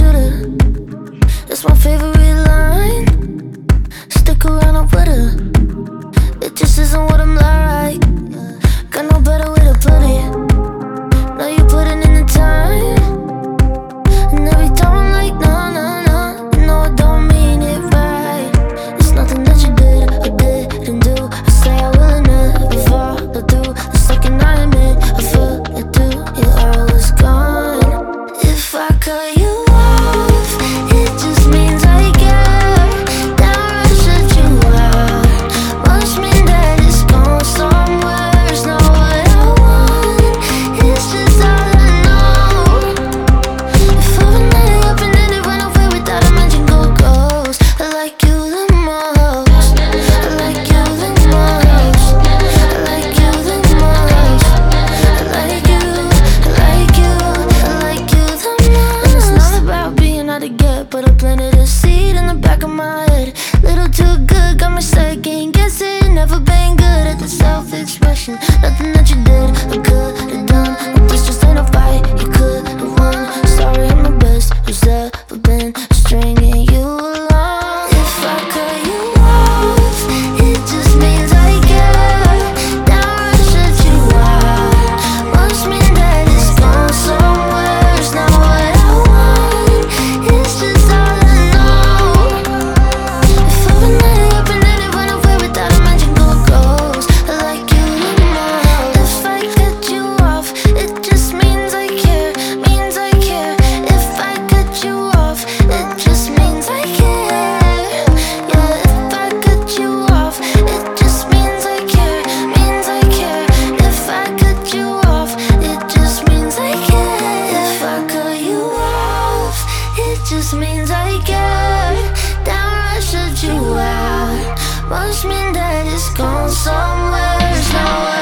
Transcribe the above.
shooter. It's my favorite line. Stick around, I'm with her. It just isn't what I'm like. Got no better way to put it. Now you putting in the time, and every time I'm like, nah, nah, nah. You know I don't mean it right. It's nothing that you did or didn't do. I say I will and never follow through. The second I admit I feel it too. Your arrow is gone. If I cut you off, it just means I care. Now I shut you out. Must mean that it's gone somewhere. It's not what I want. It's just all I know. If I've been letting up and then it went away without a mention, go ghost. I like you the most. I like you the most. I like you the most. I like you. I like you. I like you the most. And it's not about being out to get, but I planted a seed in the back of my head. Little too good, got me second guessing. Never been good at the self-expression. Nothing that you did or could've done. But this just ain't a fight you could've won. Sorry, I'm the best who's ever been stringing you along. If I cut you off, it just means I care. Now I shut you out. Must mean that it's gone somewhere. It's not what I want. It's just all I know. If I've been letting up and then it went away without a mention, go ghost. I like you the most. If I cut you off, it just means I care. Means I care. If I cut you off, it just means I care. Yeah, if I cut you off, it just means I care. Means I care. If I cut you off, it just means I care. If I cut you off, it just means I care. Down I shut you out. Must mean that it's gone somewhere. It's not what